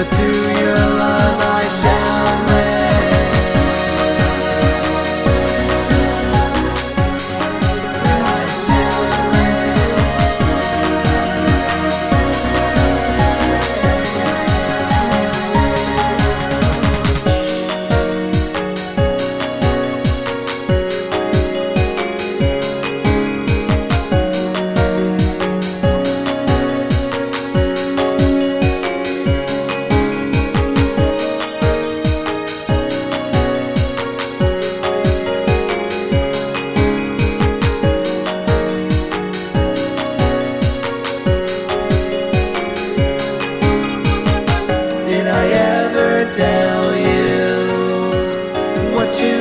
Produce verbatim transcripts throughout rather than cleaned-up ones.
to your love I shall live. I shall Did I ever tell you what you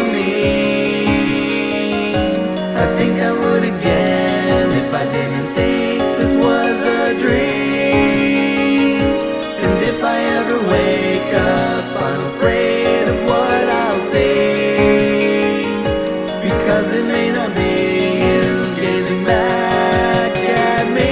mean? I think I would again if I didn't think this was a dream. And if I ever wake up, I'm afraid of what I'll see, because it may not be you gazing back at me.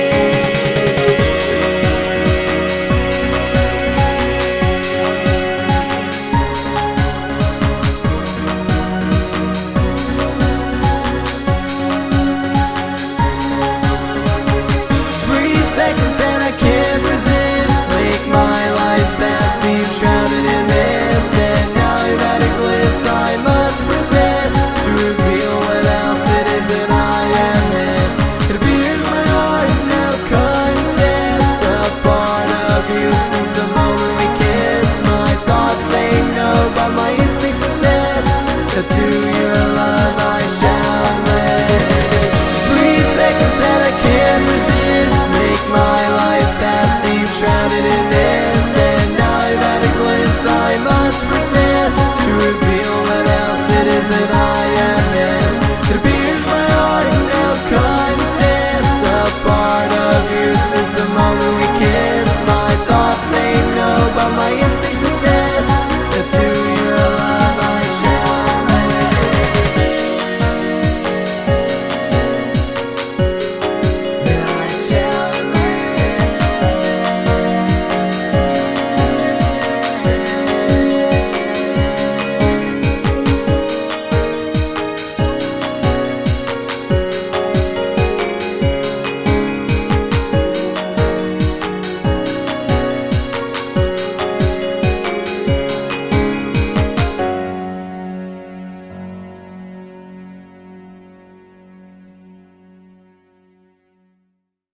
Seconds that I can't resist make my life's path seem shrouded in mist. And now that it glimpse I must persist to reveal what else it is that I am missed. It appears my heart now consists a part of you since the moment we kissed. My thoughts say no, but my instincts attest that to your love I shall live. Brief seconds that I can't resist make my life's path seem shrouded in mist. And now I've had a glimpse I must persist to reveal what else it is that I am missed. It appears my heart now consists a part of you since the moment we kissed.